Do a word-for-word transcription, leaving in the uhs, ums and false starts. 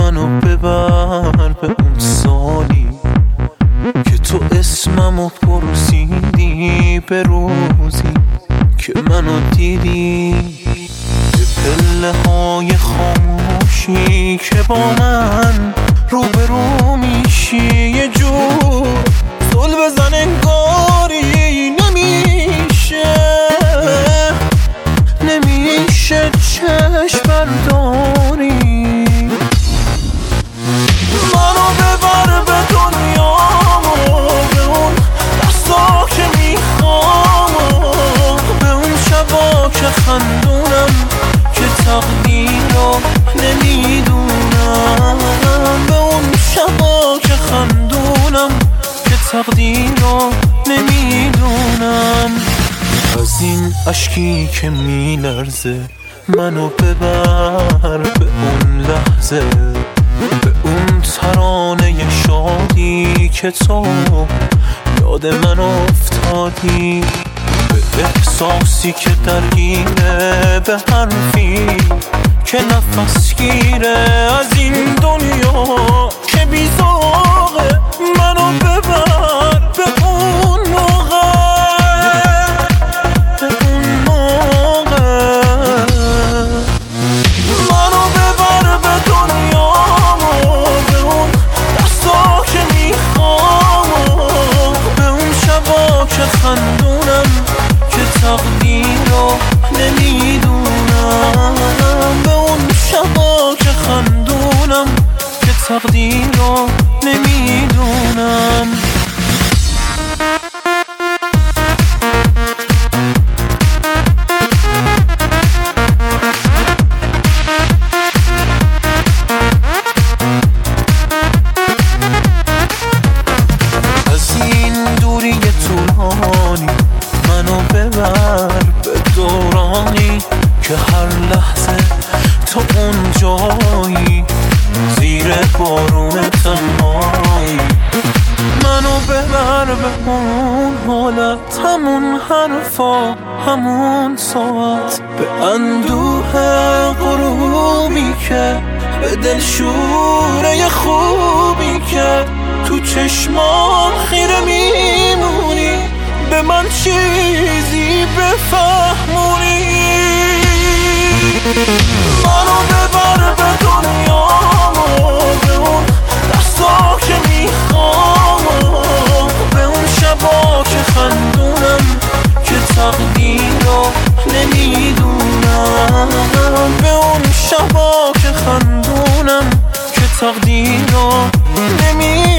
منو ببر به اون سالی که تو اسممو پرسیدی، به روزی که منو دیدی، به پله های خاموشی که با من روبرو میشی. یه جور زل بزن انگاری نمیشه، نمیشه چشم برداری. منو ببر به دنیا و به اون دستا که میخوام، به اون شبا که خندونم که تقدیر رو نمیدونم، به اون شبا که خندونم که تقدیر رو نمیدونم. از این اشکی که میلرزه منو ببر به اون لحظه، به اون ترانه شادی که تو یاد من افتادی، به احساسی که درگیره، به حرفی که نفس گیره از این دنیا که بیزاغه. منو ببر به اون موقع، به اون موقع. منو ببر به دنیا و به اون دستا که میخوام، به اون شبا که خندونم که تقدیر رو نمیدونم، به اون شبا که خندونم که تقدیر رو نمیدونم. از این دوری طولانی منو ببر به دورانی که هر لحظه تو اون جایی، زیر بارون تنهایی. منو ببر به اون حالت، همون حرفا، همون ساعت، به اندوه غروبی که به دل شوره خوبی که تو چشمان خیره میمونی، به من چیزی بفهمونی. منو ببر به دنیا و به اون دستا که میخوام، به اون شبا که خندونم که تقدیر رو نمیدونم، به اون شبا که خندونم که تقدیر رو نمیدونم.